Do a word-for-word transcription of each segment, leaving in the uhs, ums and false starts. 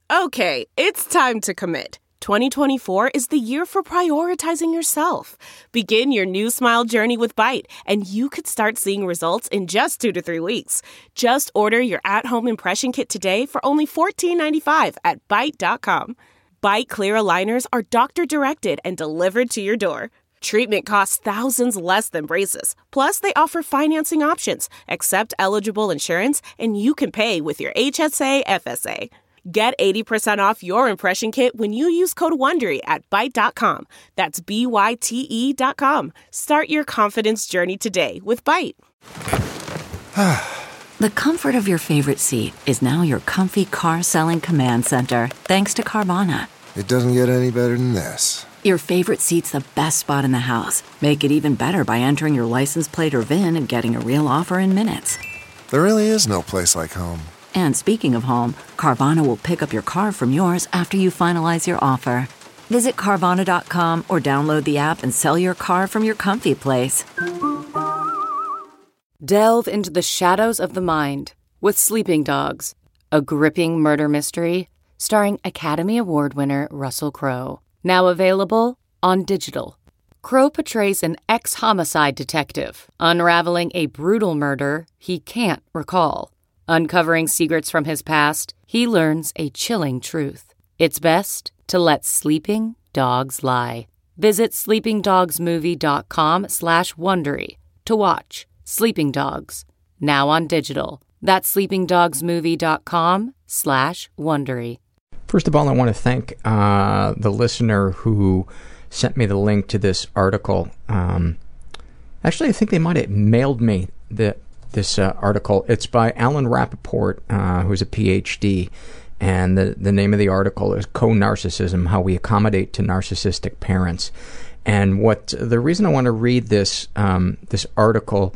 Okay, it's time to commit. twenty twenty-four is the year for prioritizing yourself. Begin your new smile journey with Byte, and you could start seeing results in just two to three weeks. Just order your at-home impression kit today for only fourteen ninety-five at byte dot com. Byte clear aligners are doctor-directed and delivered to your door. Treatment costs thousands less than braces. Plus, they offer financing options, accept eligible insurance, and you can pay with your H S A F S A. Get eighty percent off your impression kit when you use code WONDERY at byte dot com. That's B Y T E dot com. Start your confidence journey today with Byte. The comfort of your favorite seat is now your comfy car-selling command center, thanks to Carvana. It doesn't get any better than this. Your favorite seat's the best spot in the house. Make it even better by entering your license plate or V I N and getting a real offer in minutes. There really is no place like home. And speaking of home, Carvana will pick up your car from yours after you finalize your offer. Visit Carvana dot com or download the app and sell your car from your comfy place. Delve into the shadows of the mind with Sleeping Dogs, a gripping murder mystery starring Academy Award winner Russell Crowe. Now available on digital. Crowe portrays an ex-homicide detective unraveling a brutal murder he can't recall. Uncovering secrets from his past, he learns a chilling truth. It's best to let sleeping dogs lie. Visit sleeping dogs movie dot com slash Wondery to watch Sleeping Dogs, now on digital. That's sleeping dogs movie dot com slash Wondery. First of all, I want to thank uh, the listener who sent me the link to this article. Um, actually, I think they might have mailed me the this uh, article. It's by Alan Rappaport, uh, who's a P H D, and the, the name of the article is Co-Narcissism, How We Accommodate to Narcissistic Parents. And what the reason I want to read this um, this article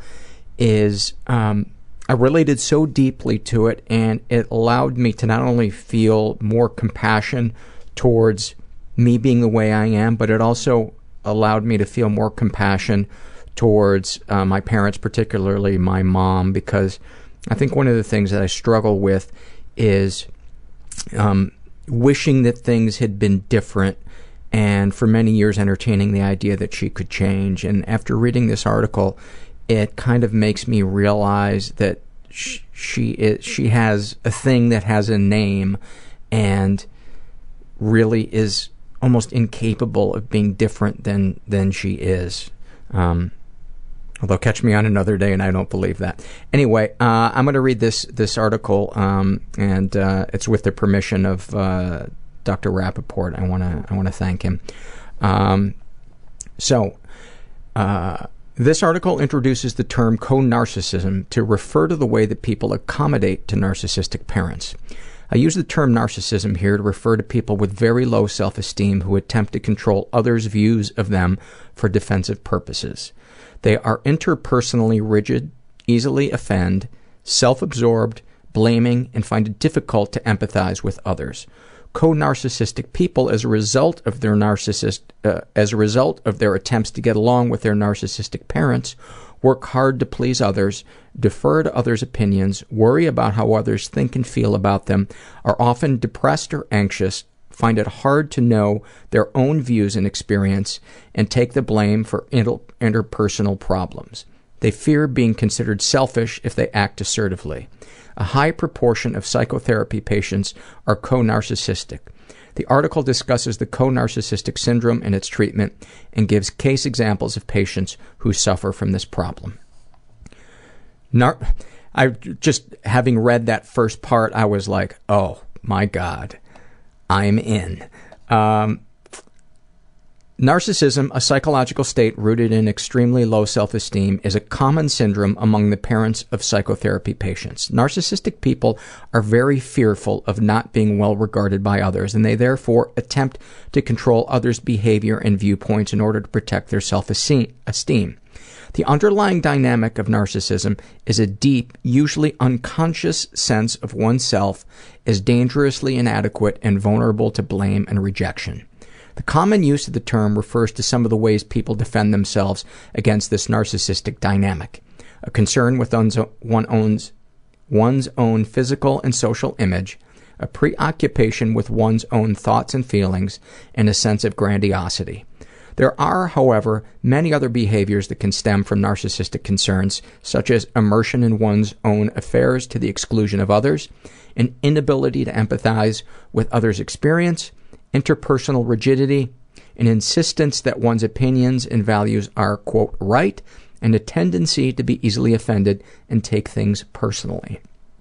is um, I related so deeply to it, and it allowed me to not only feel more compassion towards me being the way I am, but it also allowed me to feel more compassion towards uh, my parents, particularly my mom, because I think one of the things that I struggle with is um, wishing that things had been different, and for many years entertaining the idea that she could change. And after reading this article, it kind of makes me realize that sh- she is, she has a thing that has a name and really is almost incapable of being different than, than she is. Um, although catch me on another day and I don't believe that. Anyway, uh, I'm going to read this, this article, um, and uh, it's with the permission of uh, Doctor Rappaport. I want to I want to thank him. Um, so, uh, this article introduces the term co-narcissism to refer to the way that people accommodate to narcissistic parents. I use the term narcissism here to refer to people with very low self-esteem who attempt to control others' views of them for defensive purposes. They are interpersonally rigid, easily offend, self-absorbed, blaming, and find it difficult to empathize with others. Co-narcissistic people, as a result of their narcissist, uh, as a result of their attempts to get along with their narcissistic parents, work hard to please others, defer to others' opinions, worry about how others think and feel about them, are often depressed or anxious, find it hard to know their own views and experience, and take the blame for inter- interpersonal problems. They fear being considered selfish if they act assertively. A high proportion of psychotherapy patients are co-narcissistic. The article discusses the co-narcissistic syndrome and its treatment and gives case examples of patients who suffer from this problem. Nar- I just, having read that first part, I was like, oh my God, I'm in. Um, Narcissism, a psychological state rooted in extremely low self-esteem, is a common syndrome among the parents of psychotherapy patients. Narcissistic people are very fearful of not being well regarded by others, and they therefore attempt to control others' behavior and viewpoints in order to protect their self-esteem. The underlying dynamic of narcissism is a deep, usually unconscious sense of oneself as dangerously inadequate and vulnerable to blame and rejection. The common use of the term refers to some of the ways people defend themselves against this narcissistic dynamic. A concern with one's, one owns, one's own physical and social image, a preoccupation with one's own thoughts and feelings, and a sense of grandiosity. There are, however, many other behaviors that can stem from narcissistic concerns, such as immersion in one's own affairs to the exclusion of others, an inability to empathize with others' experience, interpersonal rigidity, an insistence that one's opinions and values are, quote, right, and a tendency to be easily offended and take things personally.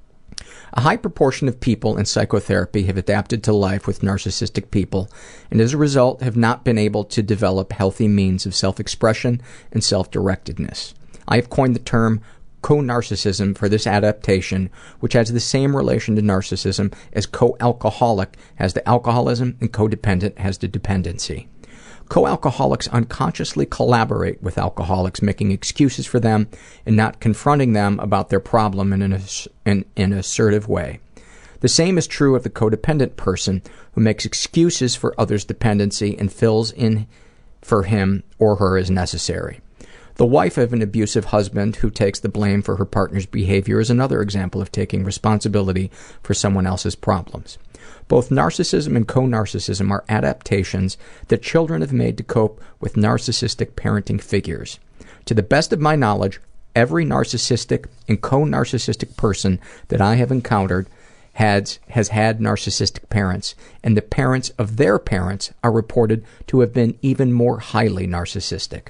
A high proportion of people in psychotherapy have adapted to life with narcissistic people, and as a result have not been able to develop healthy means of self-expression and self-directedness. I have coined the term co-narcissism for this adaptation, which has the same relation to narcissism as co-alcoholic has to alcoholism and codependent has to dependency. Co-alcoholics unconsciously collaborate with alcoholics, making excuses for them and not confronting them about their problem in an, in, in an assertive way. The same is true of the codependent person who makes excuses for others' dependency and fills in for him or her as necessary. The wife of an abusive husband who takes the blame for her partner's behavior is another example of taking responsibility for someone else's problems. Both narcissism and co-narcissism are adaptations that children have made to cope with narcissistic parenting figures. To the best of my knowledge, every narcissistic and co-narcissistic person that I have encountered has, has had narcissistic parents, and the parents of their parents are reported to have been even more highly narcissistic.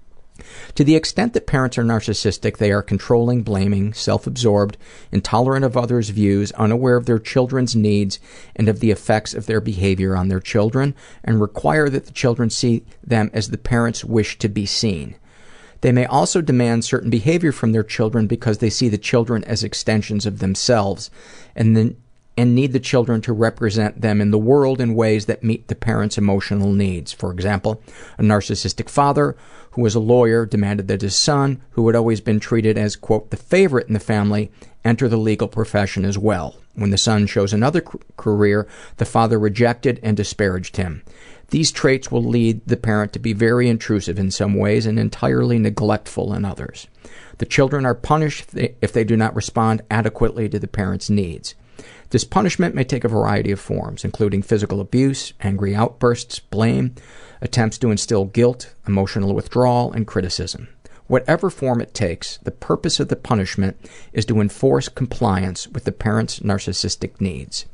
To the extent that parents are narcissistic, they are controlling, blaming, self-absorbed, intolerant of others' views, unaware of their children's needs and of the effects of their behavior on their children, and require that the children see them as the parents wish to be seen. They may also demand certain behavior from their children because they see the children as extensions of themselves, and then and need the children to represent them in the world in ways that meet the parents' emotional needs. For example, a narcissistic father who was a lawyer demanded that his son, who had always been treated as, quote, the favorite in the family, enter the legal profession as well. When the son chose another c- career, the father rejected and disparaged him. These traits will lead the parent to be very intrusive in some ways and entirely neglectful in others. The children are punished if they, if they do not respond adequately to the parent's needs. This punishment may take a variety of forms, including physical abuse, angry outbursts, blame, attempts to instill guilt, emotional withdrawal, and criticism. Whatever form it takes, the purpose of the punishment is to enforce compliance with the parent's narcissistic needs.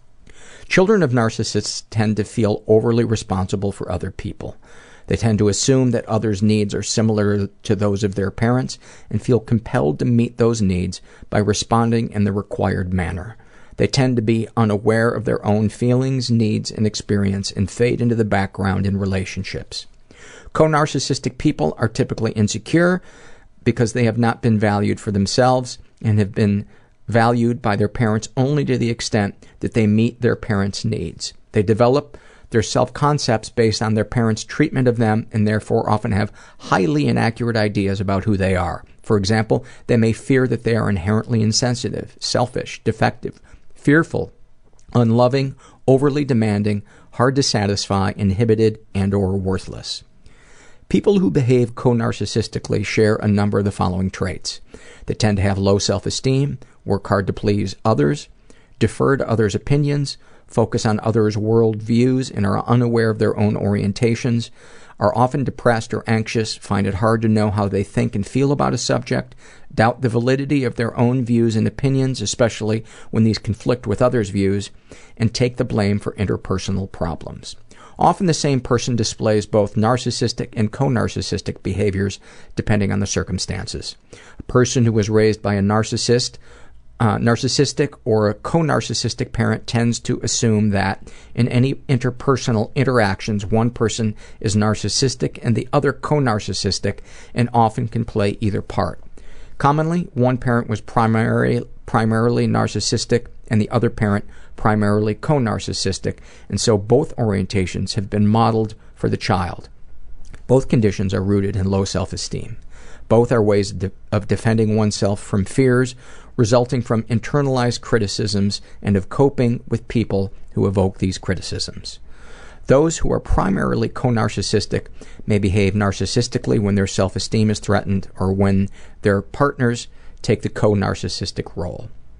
Children of narcissists tend to feel overly responsible for other people. They tend to assume that others' needs are similar to those of their parents and feel compelled to meet those needs by responding in the required manner. They tend to be unaware of their own feelings, needs, and experience and fade into the background in relationships. Co-narcissistic people are typically insecure because they have not been valued for themselves and have been valued by their parents only to the extent that they meet their parents' needs. They develop their self-concepts based on their parents' treatment of them and therefore often have highly inaccurate ideas about who they are. For example, they may fear that they are inherently insensitive, selfish, defective, fearful, unloving, overly demanding, hard to satisfy, inhibited, and or worthless. People who behave co-narcissistically share a number of the following traits. They tend to have low self-esteem, work hard to please others, defer to others' opinions, focus on others' world views, and are unaware of their own orientations, are often depressed or anxious, find it hard to know how they think and feel about a subject, doubt the validity of their own views and opinions, especially when these conflict with others' views, and take the blame for interpersonal problems. Often the same person displays both narcissistic and co-narcissistic behaviors depending on the circumstances. A person who was raised by a narcissist Uh, narcissistic or a co-narcissistic parent tends to assume that in any interpersonal interactions, one person is narcissistic and the other co-narcissistic, and often can play either part. Commonly, one parent was primary, primarily narcissistic and the other parent primarily co-narcissistic, and so both orientations have been modeled for the child. Both conditions are rooted in low self-esteem. Both are ways of, de- of defending oneself from fears resulting from internalized criticisms and of coping with people who evoke these criticisms. Those who are primarily co-narcissistic may behave narcissistically when their self-esteem is threatened or when their partners take the co-narcissistic role.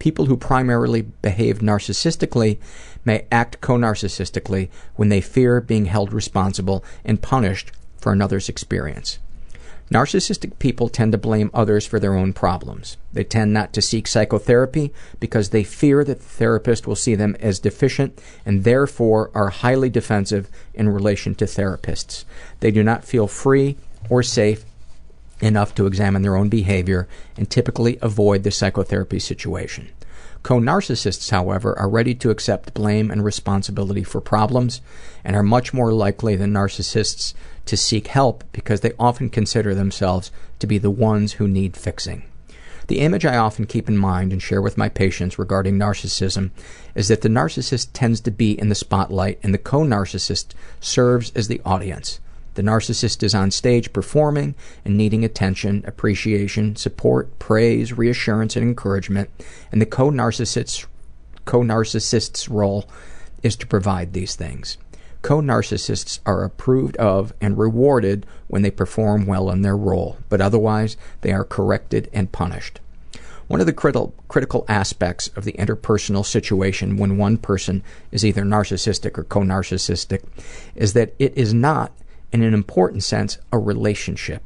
People who primarily behave narcissistically may act co-narcissistically when they fear being held responsible and punished for another's experience. Narcissistic people tend to blame others for their own problems. They tend not to seek psychotherapy because they fear that the therapist will see them as deficient and therefore are highly defensive in relation to therapists. They do not feel free or safe enough to examine their own behavior and typically avoid the psychotherapy situation. Co-narcissists, however, are ready to accept blame and responsibility for problems and are much more likely than narcissists to seek help because they often consider themselves to be the ones who need fixing. The image I often keep in mind and share with my patients regarding narcissism is that the narcissist tends to be in the spotlight and the co-narcissist serves as the audience. The narcissist is on stage performing and needing attention, appreciation, support, praise, reassurance, and encouragement, and the co-narcissist's, co-narcissist's role is to provide these things. Co-narcissists are approved of and rewarded when they perform well in their role, but otherwise they are corrected and punished. One of the critical critical aspects of the interpersonal situation when one person is either narcissistic or co-narcissistic is that it is not, in an important sense, a relationship.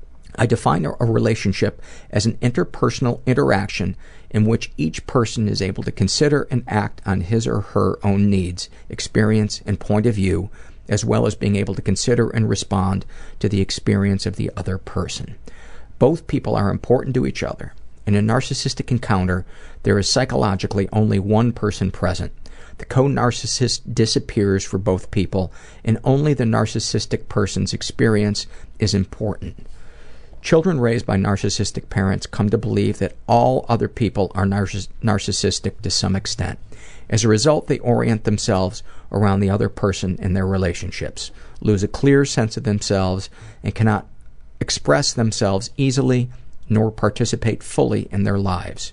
I define a relationship as an interpersonal interaction in which each person is able to consider and act on his or her own needs, experience, and point of view, as well as being able to consider and respond to the experience of the other person. Both people are important to each other. In a narcissistic encounter, there is psychologically only one person present. The co-narcissist disappears for both people, and only the narcissistic person's experience is important. Children raised by narcissistic parents come to believe that all other people are narciss- narcissistic to some extent. As a result, they orient themselves around the other person in their relationships, lose a clear sense of themselves, and cannot express themselves easily nor participate fully in their lives.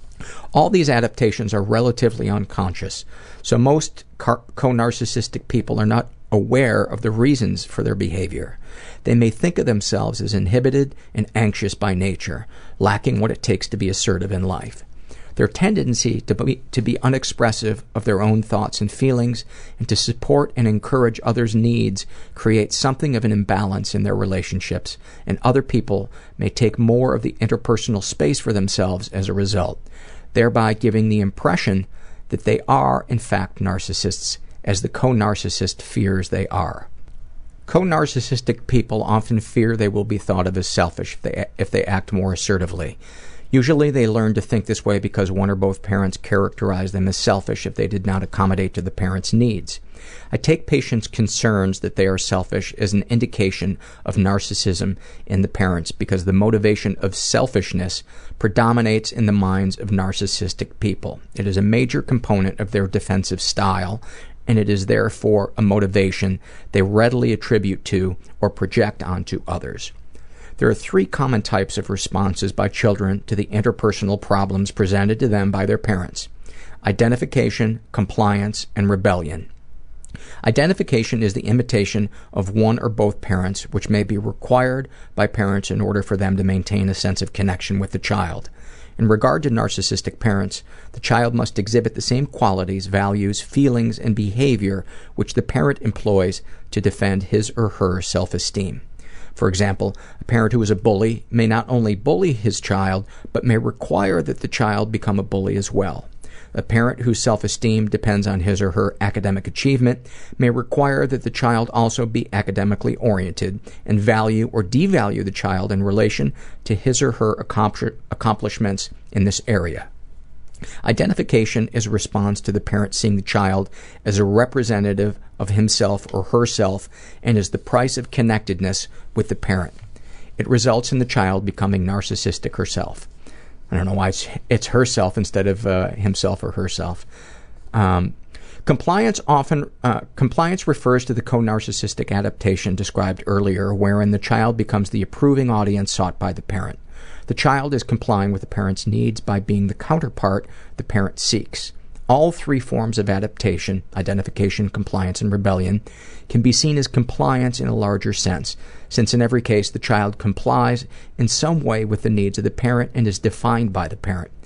All these adaptations are relatively unconscious, so most car- co-narcissistic people are not aware of the reasons for their behavior. They may think of themselves as inhibited and anxious by nature, lacking what it takes to be assertive in life. Their tendency to be, to be unexpressive of their own thoughts and feelings and to support and encourage others' needs creates something of an imbalance in their relationships, and other people may take more of the interpersonal space for themselves as a result, thereby giving the impression that they are, in fact, narcissists, as the co-narcissist fears they are. Co-narcissistic people often fear they will be thought of as selfish if they, if they act more assertively. Usually they learn to think this way because one or both parents characterize them as selfish if they did not accommodate to the parents' needs. I take patients' concerns that they are selfish as an indication of narcissism in the parents because the motivation of selfishness predominates in the minds of narcissistic people. It is a major component of their defensive style, and it is therefore a motivation they readily attribute to or project onto others. There are three common types of responses by children to the interpersonal problems presented to them by their parents: identification, compliance, and rebellion. Identification is the imitation of one or both parents, which may be required by parents in order for them to maintain a sense of connection with the child. In regard to narcissistic parents, the child must exhibit the same qualities, values, feelings, and behavior which the parent employs to defend his or her self-esteem. For example, a parent who is a bully may not only bully his child, but may require that the child become a bully as well. A parent whose self-esteem depends on his or her academic achievement may require that the child also be academically oriented and value or devalue the child in relation to his or her accomplishments in this area. Identification is a response to the parent seeing the child as a representative of himself or herself and is the price of connectedness with the parent. It results in the child becoming narcissistic herself. I don't know why it's, it's herself instead of uh, himself or herself. Um, compliance often uh, compliance refers to the co-narcissistic adaptation described earlier, wherein the child becomes the approving audience sought by the parent. The child is complying with the parent's needs by being the counterpart the parent seeks. All three forms of adaptation, identification, compliance, and rebellion, can be seen as compliance in a larger sense, since in every case the child complies in some way with the needs of the parent and is defined by the parent.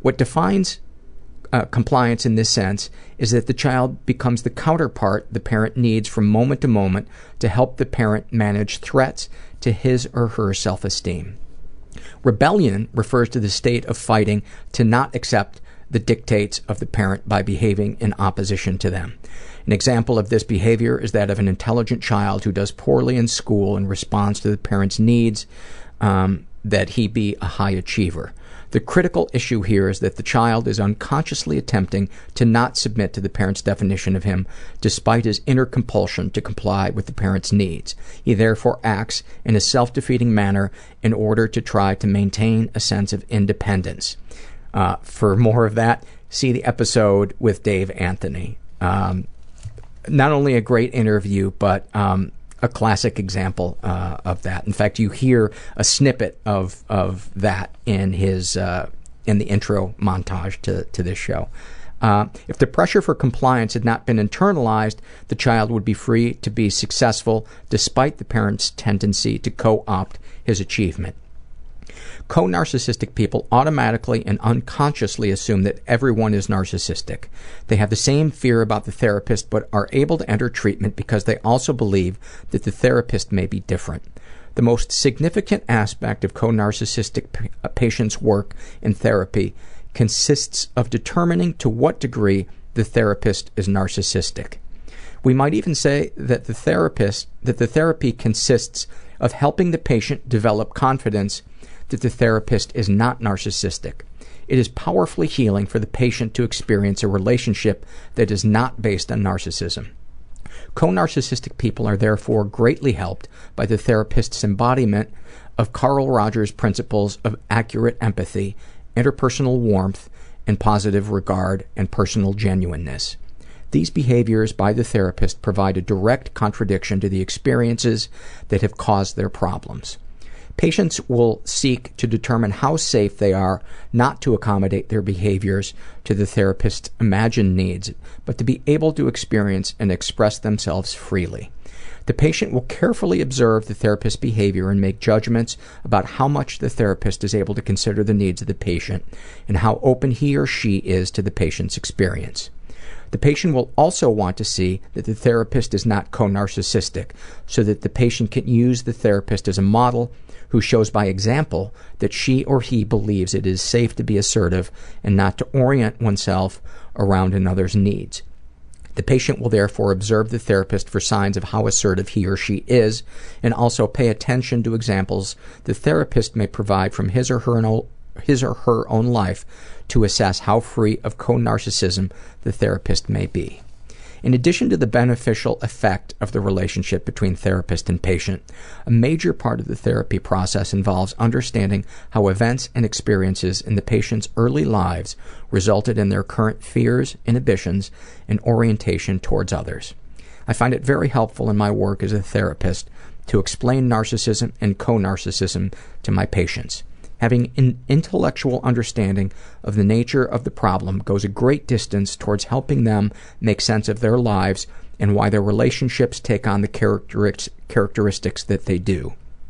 What defines uh, compliance in this sense is that the child becomes the counterpart the parent needs from moment to moment to help the parent manage threats to his or her self-esteem. Rebellion refers to the state of fighting to not accept the dictates of the parent by behaving in opposition to them. An example of this behavior is that of an intelligent child who does poorly in school in response to the parent's needs um, that he be a high achiever. The critical issue here is that the child is unconsciously attempting to not submit to the parent's definition of him, despite his inner compulsion to comply with the parent's needs. He therefore acts in a self-defeating manner in order to try to maintain a sense of independence. Uh, for more of that, see the episode with Dave Anthony. Um, not only a great interview, but um, a classic example uh, of that. In fact, you hear a snippet of of that in his uh, in the intro montage to to this show. Uh, if the pressure for compliance had not been internalized, the child would be free to be successful despite the parent's tendency to co-opt his achievement. Co-narcissistic people automatically and unconsciously assume that everyone is narcissistic. They have the same fear about the therapist but are able to enter treatment because they also believe that the therapist may be different. The most significant aspect of co-narcissistic p- patients' work in therapy consists of determining to what degree the therapist is narcissistic. We might even say that the therapist that the therapy consists of helping the patient develop confidence that the therapist is not narcissistic. It is powerfully healing for the patient to experience a relationship that is not based on narcissism. Co-narcissistic people are therefore greatly helped by the therapist's embodiment of Carl Rogers' principles of accurate empathy, interpersonal warmth, and positive regard and personal genuineness. These behaviors by the therapist provide a direct contradiction to the experiences that have caused their problems. Patients will seek to determine how safe they are not to accommodate their behaviors to the therapist's imagined needs, but to be able to experience and express themselves freely. The patient will carefully observe the therapist's behavior and make judgments about how much the therapist is able to consider the needs of the patient and how open he or she is to the patient's experience. The patient will also want to see that the therapist is not co-narcissistic, so that the patient can use the therapist as a model who shows by example that she or he believes it is safe to be assertive and not to orient oneself around another's needs. The patient will therefore observe the therapist for signs of how assertive he or she is, and also pay attention to examples the therapist may provide from his or her own, his or her own life to assess how free of co-narcissism the therapist may be. In addition to the beneficial effect of the relationship between therapist and patient, a major part of the therapy process involves understanding how events and experiences in the patient's early lives resulted in their current fears, inhibitions, and orientation towards others. I find it very helpful in my work as a therapist to explain narcissism and co-narcissism to my patients. Having an intellectual understanding of the nature of the problem goes a great distance towards helping them make sense of their lives and why their relationships take on the characteristics that they do.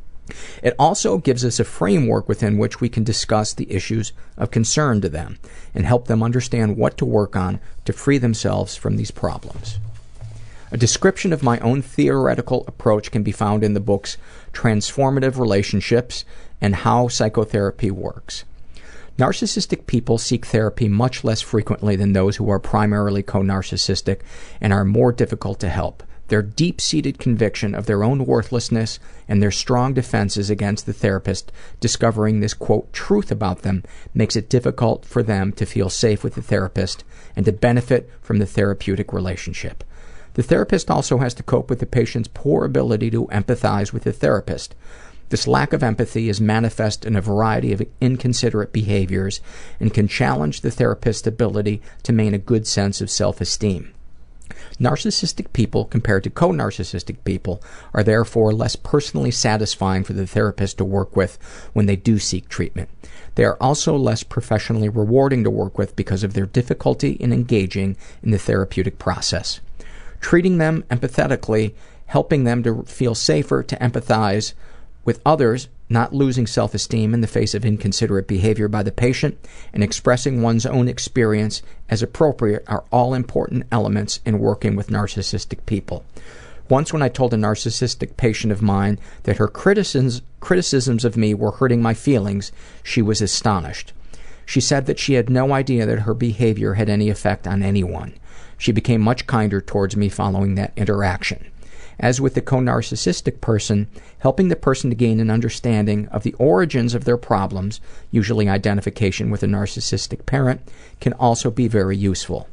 It also gives us a framework within which we can discuss the issues of concern to them and help them understand what to work on to free themselves from these problems. A description of my own theoretical approach can be found in the books Transformative Relationships and How Psychotherapy Works. Narcissistic people seek therapy much less frequently than those who are primarily co-narcissistic and are more difficult to help. Their deep-seated conviction of their own worthlessness and their strong defenses against the therapist discovering this, quote, truth about them makes it difficult for them to feel safe with the therapist and to benefit from the therapeutic relationship. The therapist also has to cope with the patient's poor ability to empathize with the therapist. This lack of empathy is manifest in a variety of inconsiderate behaviors and can challenge the therapist's ability to maintain a good sense of self-esteem. Narcissistic people, compared to co-narcissistic people, are therefore less personally satisfying for the therapist to work with when they do seek treatment. They are also less professionally rewarding to work with because of their difficulty in engaging in the therapeutic process. Treating them empathetically, helping them to feel safer to empathize with others not losing self-esteem in the face of inconsiderate behavior by the patient, and expressing one's own experience as appropriate are all important elements in working with narcissistic people. Once when I told a narcissistic patient of mine that her criticisms, criticisms of me were hurting my feelings, she was astonished. She said that she had no idea that her behavior had any effect on anyone. She became much kinder towards me following that interaction. As with the co-narcissistic person, helping the person to gain an understanding of the origins of their problems, usually identification with a narcissistic parent, can also be very useful.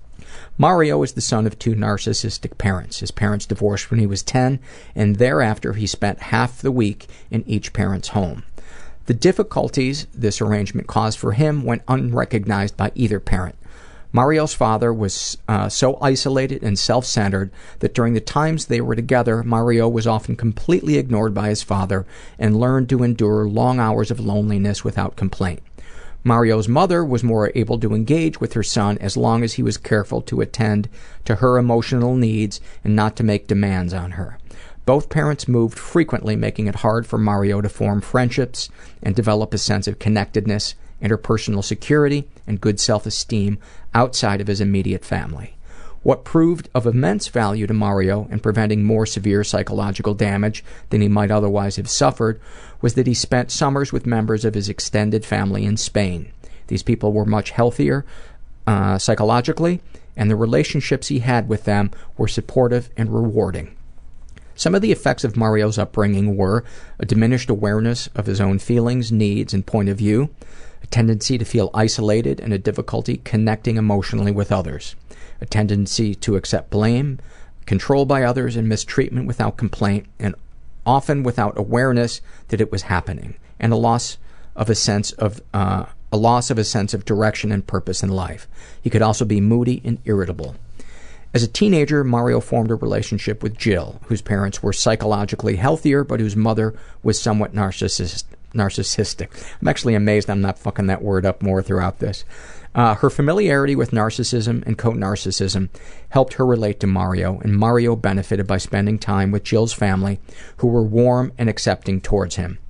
Mario is the son of two narcissistic parents. His parents divorced when he was ten, and thereafter he spent half the week in each parent's home. The difficulties this arrangement caused for him went unrecognized by either parent. Mario's father was uh, so isolated and self-centered that during the times they were together, Mario was often completely ignored by his father and learned to endure long hours of loneliness without complaint. Mario's mother was more able to engage with her son as long as he was careful to attend to her emotional needs and not to make demands on her. Both parents moved frequently, making it hard for Mario to form friendships and develop a sense of connectedness, interpersonal security, and good self-esteem outside of his immediate family. What proved of immense value to Mario in preventing more severe psychological damage than he might otherwise have suffered was that he spent summers with members of his extended family in Spain. These people were much healthier uh, psychologically, and the relationships he had with them were supportive and rewarding. Some of the effects of Mario's upbringing were a diminished awareness of his own feelings, needs, and point of view, a tendency to feel isolated and a difficulty connecting emotionally with others, a tendency to accept blame, control by others, and mistreatment without complaint, and often without awareness that it was happening, and a loss of a sense of uh, a loss of a sense of direction and purpose in life. He could also be moody and irritable. As a teenager, Mario formed a relationship with Jill, whose parents were psychologically healthier, but whose mother was somewhat narcissist, narcissistic. I'm actually amazed I'm not fucking that word up more throughout this. Uh, her familiarity with narcissism and co-narcissism helped her relate to Mario, and Mario benefited by spending time with Jill's family, who were warm and accepting towards him.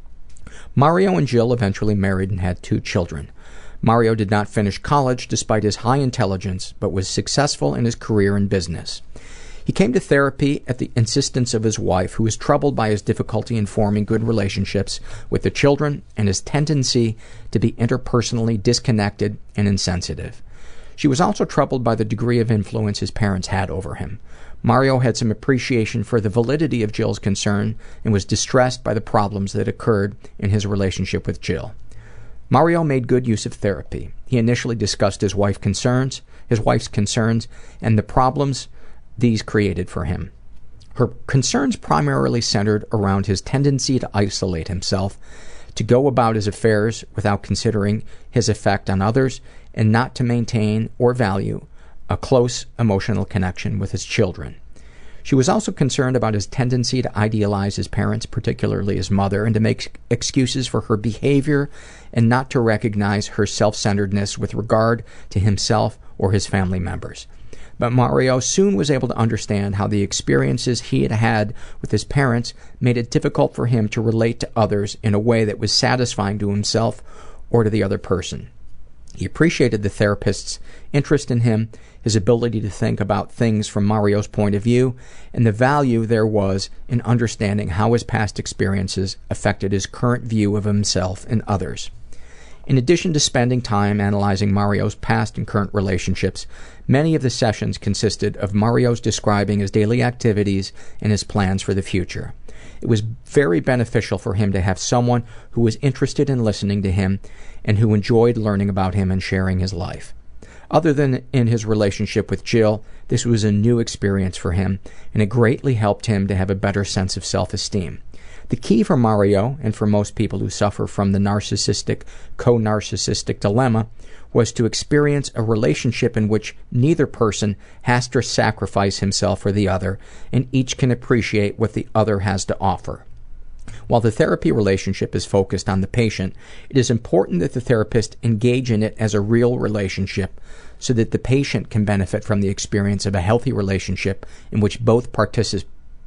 Mario and Jill eventually married and had two children. Mario did not finish college despite his high intelligence, but was successful in his career and business. He came to therapy at the insistence of his wife, who was troubled by his difficulty in forming good relationships with the children and his tendency to be interpersonally disconnected and insensitive. She was also troubled by the degree of influence his parents had over him. Mario had some appreciation for the validity of Jill's concern and was distressed by the problems that occurred in his relationship with Jill. Mario made good use of therapy. He initially discussed his wife's concerns, his wife's concerns, and the problems these created for him. Her concerns primarily centered around his tendency to isolate himself, to go about his affairs without considering his effect on others, and not to maintain or value a close emotional connection with his children. She was also concerned about his tendency to idealize his parents, particularly his mother, and to make excuses for her behavior and not to recognize her self-centeredness with regard to himself or his family members. But Mario soon was able to understand how the experiences he had had with his parents made it difficult for him to relate to others in a way that was satisfying to himself or to the other person. He appreciated the therapist's interest in him, his ability to think about things from Mario's point of view, and the value there was in understanding how his past experiences affected his current view of himself and others. In addition to spending time analyzing Mario's past and current relationships, many of the sessions consisted of Mario's describing his daily activities and his plans for the future. It was very beneficial for him to have someone who was interested in listening to him and who enjoyed learning about him and sharing his life. Other than in his relationship with Jill, this was a new experience for him, and it greatly helped him to have a better sense of self-esteem. The key for Mario, and for most people who suffer from the narcissistic, co-narcissistic dilemma, was to experience a relationship in which neither person has to sacrifice himself for the other, and each can appreciate what the other has to offer. While the therapy relationship is focused on the patient, it is important that the therapist engage in it as a real relationship so that the patient can benefit from the experience of a healthy relationship in which both particip-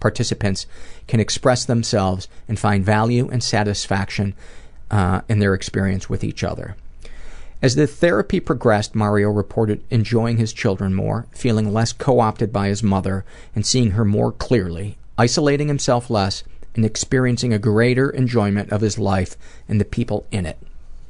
participants can express themselves and find value and satisfaction uh, in their experience with each other. As the therapy progressed, Mario reported enjoying his children more, feeling less co-opted by his mother, and seeing her more clearly, isolating himself less, and experiencing a greater enjoyment of his life and the people in it.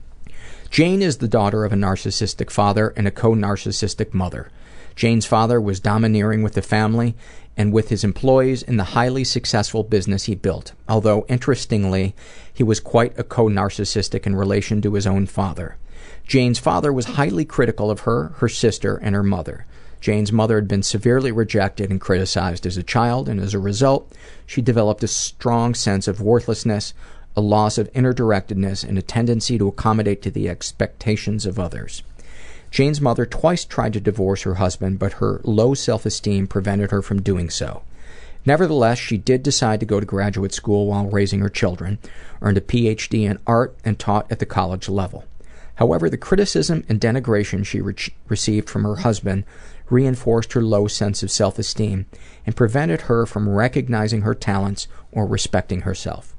Jane is the daughter of a narcissistic father and a co-narcissistic mother. Jane's father was domineering with the family and with his employees in the highly successful business he built, although, interestingly, he was quite a co-narcissistic in relation to his own father. Jane's father was highly critical of her, her sister, and her mother. Jane's mother had been severely rejected and criticized as a child, and as a result, she developed a strong sense of worthlessness, a loss of inner directedness, and a tendency to accommodate to the expectations of others. Jane's mother twice tried to divorce her husband, but her low self-esteem prevented her from doing so. Nevertheless, she did decide to go to graduate school while raising her children, earned a P H D in art, and taught at the college level. However, the criticism and denigration she re- received from her husband reinforced her low sense of self-esteem and prevented her from recognizing her talents or respecting herself.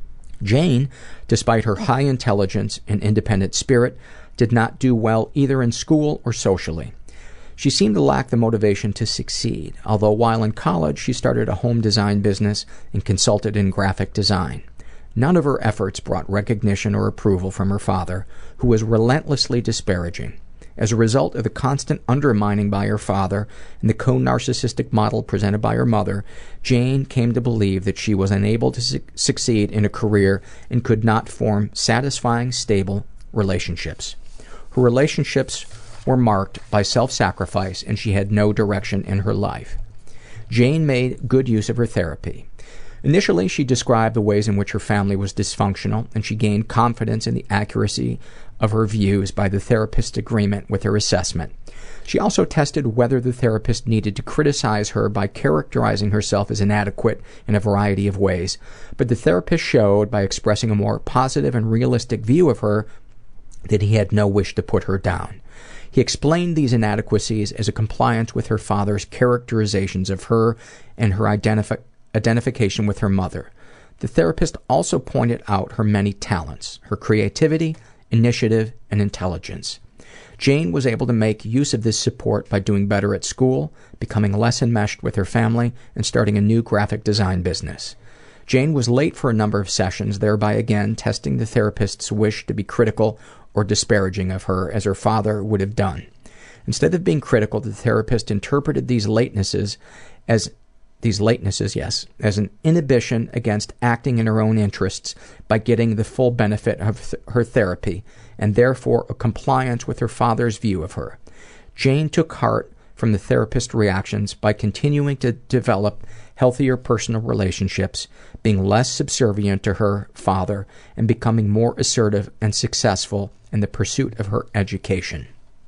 Jane, despite her high intelligence and independent spirit, did not do well either in school or socially. She seemed to lack the motivation to succeed, although while in college she started a home design business and consulted in graphic design. None of her efforts brought recognition or approval from her father, who was relentlessly disparaging. As a result of the constant undermining by her father and the co-narcissistic model presented by her mother, Jane came to believe that she was unable to su- succeed in a career and could not form satisfying, stable relationships. Her relationships were marked by self-sacrifice, and she had no direction in her life. Jane made good use of her therapy. Initially, she described the ways in which her family was dysfunctional, and she gained confidence in the accuracy of her views by the therapist's agreement with her assessment. She also tested whether the therapist needed to criticize her by characterizing herself as inadequate in a variety of ways, but the therapist showed, by expressing a more positive and realistic view of her, that he had no wish to put her down. He explained these inadequacies as a compliance with her father's characterizations of her and her identifi- identification with her mother. The therapist also pointed out her many talents, her creativity, initiative, and intelligence. Jane was able to make use of this support by doing better at school, becoming less enmeshed with her family, and starting a new graphic design business. Jane was late for a number of sessions, thereby again testing the therapist's wish to be critical or disparaging of her, as her father would have done. Instead of being critical, the therapist interpreted these latenesses as these latenesses, yes, as an inhibition against acting in her own interests by getting the full benefit of th- her therapy, and therefore a compliance with her father's view of her. Jane took heart from the therapist's reactions by continuing to develop healthier personal relationships, being less subservient to her father, and becoming more assertive and successful in the pursuit of her education.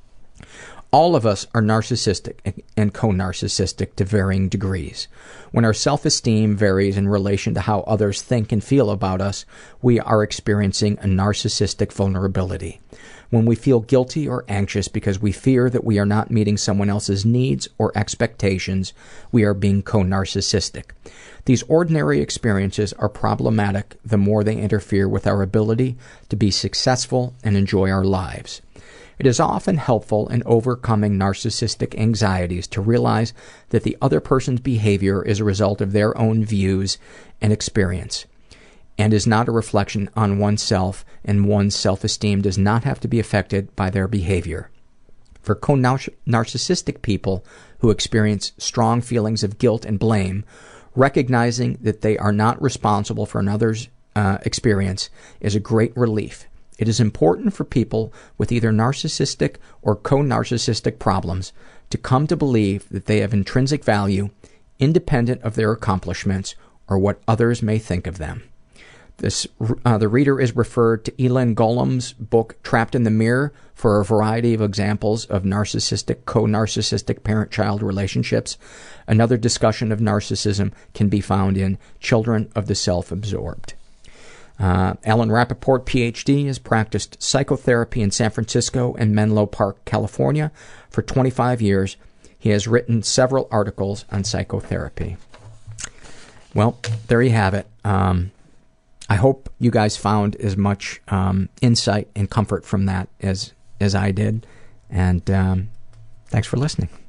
All of us are narcissistic and co-narcissistic to varying degrees. When our self-esteem varies in relation to how others think and feel about us, we are experiencing a narcissistic vulnerability. When we feel guilty or anxious because we fear that we are not meeting someone else's needs or expectations, we are being co-narcissistic. These ordinary experiences are problematic the more they interfere with our ability to be successful and enjoy our lives. It is often helpful in overcoming narcissistic anxieties to realize that the other person's behavior is a result of their own views and experience, and is not a reflection on oneself, and one's self-esteem does not have to be affected by their behavior. For co-narcissistic people who experience strong feelings of guilt and blame, recognizing that they are not responsible for another's uh, experience is a great relief. It is important for people with either narcissistic or co-narcissistic problems to come to believe that they have intrinsic value, independent of their accomplishments or what others may think of them. This, uh, the reader is referred to Eileen Golem's book, Trapped in the Mirror, for a variety of examples of narcissistic, co-narcissistic parent-child relationships. Another discussion of narcissism can be found in Children of the Self-Absorbed. Uh, Alan Rappaport, P H D, has practiced psychotherapy in San Francisco and Menlo Park, California for twenty-five years. He has written several articles on psychotherapy. Well, there you have it. Um, I hope you guys found as much um, insight and comfort from that as as I did. And um, thanks for listening.